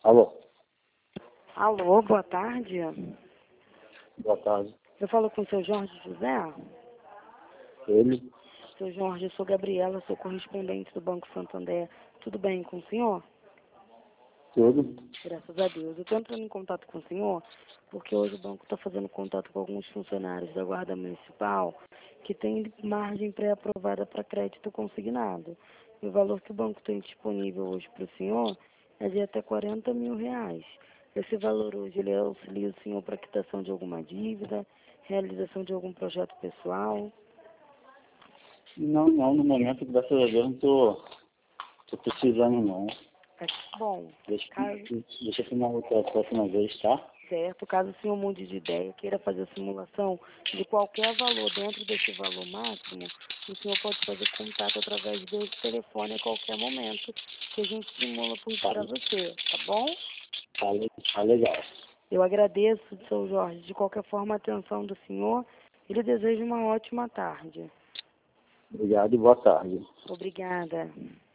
Alô? Alô, boa tarde. Boa tarde. Eu falo com o seu Jorge José. Ele? Seu Jorge, eu sou Gabriela, sou correspondente do Banco Santander. Tudo bem com o senhor? Tudo? Graças a Deus. Eu estou entrando em contato com o senhor porque hoje o banco está fazendo contato com alguns funcionários da Guarda Municipal que têm margem pré-aprovada para crédito consignado. E o valor que o banco tem disponível hoje para o senhor é de até R$ 40 mil. Esse valor hoje ele auxilia o senhor para a quitação de alguma dívida, realização de algum projeto pessoal. Não, no momento, graças a Deus, não tô precisando, não. Bom, Deixa eu tomar outra próxima vez, tá? certo, caso o senhor mude de ideia, queira fazer a simulação de qualquer valor dentro desse valor máximo, o senhor pode fazer contato através desse telefone a qualquer momento que a gente simula para você, tá bom? Tá legal. Eu agradeço, seu Jorge, de qualquer forma a atenção do senhor e lhe desejo uma ótima tarde. Obrigado e boa tarde. Obrigada.